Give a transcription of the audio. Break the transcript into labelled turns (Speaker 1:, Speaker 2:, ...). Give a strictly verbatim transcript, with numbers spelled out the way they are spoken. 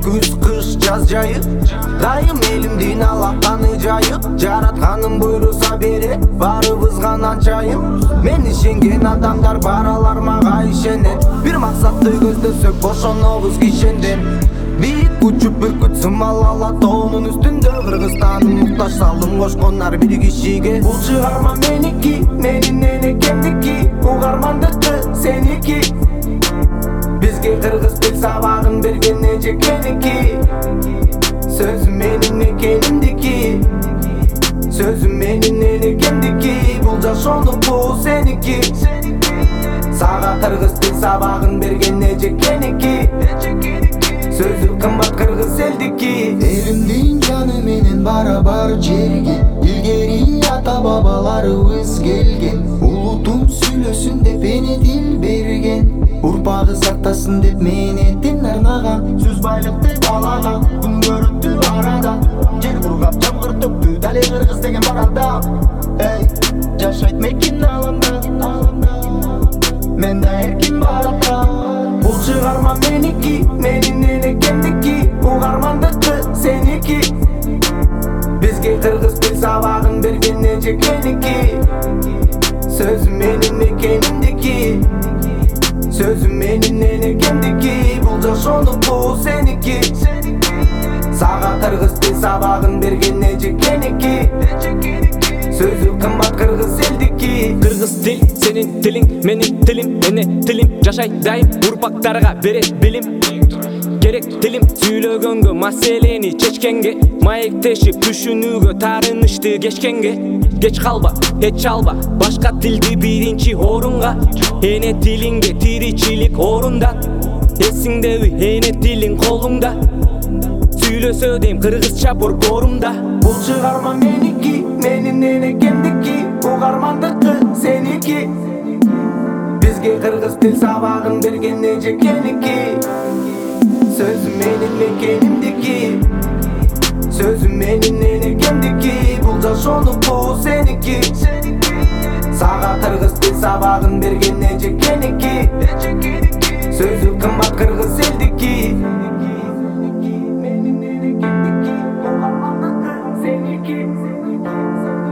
Speaker 1: күз кыш жаз жайы дайым элимдин алаканы жайы жаратканым буйруса бере баарыбызга анчайым мен ишенген адамдар баралар мага ишенет бир максатты көздөсөк бошонобуз кишенден бийик учуп бүркүт сымал ала тоонун үстүндө Кыргызстандын муктаж салым кошкондар бир кишиге бул чыгарма меники менин энекемдики угармандыкы сеники бизге кыргыз тил сабагын берген эжекеники сөзүм менин экенимдики сөзүм менин энекемдики бул жашоонуку сеники сага кыргыз тил сабагын берген эжекеники сөзү кымбат кыргыз элдики
Speaker 2: элимдин жаны менен барабар жерге илгери ата бабаларыбыз келген улутум сүйлөсүн деп эне тил берген урпагы сактасын деп мээнетин арнаган сөз байлык деп алаган күн көрүптү арада жер кургап жамгыр төктү дали кыргыз деген бар адам эй жашайт мекин аланда мен да эркин барата
Speaker 1: бул чыгарма меники менин энекемдики угармандыкы сеники бизге кыргыз тил сабагын берген эжекеники сөзүм менин экенимдики сөзүм менин энекемдики бул жашоонуку сеники сага кыргыз тил сабагын берген эжекеники сөзү кымбат кыргыз элдики
Speaker 3: Кыргыз тил сенин тилиң менин тилим эне тилим жашай дайым урпактарга берет билим керек тилим сүйлөгөнгө маселени чечкенге маектешип түшүнүүгө таарынычты кечкенге кеч калба эч алба башка тилди биринчи орунга эне тилиңде тиричилик орундат эсиңдеби эне тилиң колуңда сүйлөсө дейм кыргызча борборумда
Speaker 1: бул чыгарма меники менин энекемдики угармандыкы сеники бизге кыргыз тил сабагын берген эжекеники сөзүм менин экенимдики сөзүм менин энекемдики бул жашоонуку сеники сага кыргыз тил сабагын берген эжекеники сөзү кымбат кыргыз элдики менин энекемдики угармандыкы сеники